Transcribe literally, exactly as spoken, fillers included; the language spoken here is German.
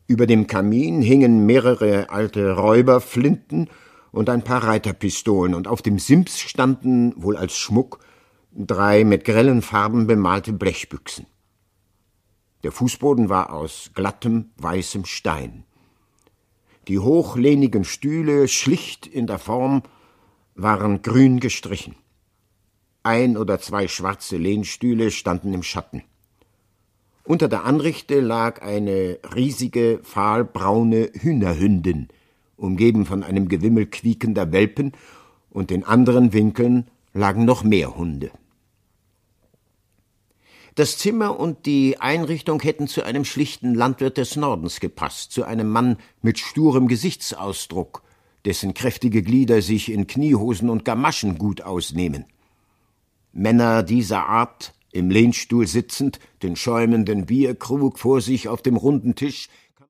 Über dem Kamin hingen mehrere alte Räuberflinten und ein paar Reiterpistolen, und auf dem Sims standen, wohl als Schmuck, drei mit grellen Farben bemalte Blechbüchsen. Der Fußboden war aus glattem, weißem Stein. Die hochlehnigen Stühle, schlicht in der Form, waren grün gestrichen. Ein oder zwei schwarze Lehnstühle standen im Schatten. Unter der Anrichte lag eine riesige, fahlbraune Hühnerhündin, umgeben von einem Gewimmel quiekender Welpen, und in anderen Winkeln lagen noch mehr Hunde. Das Zimmer und die Einrichtung hätten zu einem schlichten Landwirt des Nordens gepasst, zu einem Mann mit sturem Gesichtsausdruck, dessen kräftige Glieder sich in Kniehosen und Gamaschen gut ausnehmen. Männer dieser Art, im Lehnstuhl sitzend, den schäumenden Bierkrug vor sich auf dem runden Tisch,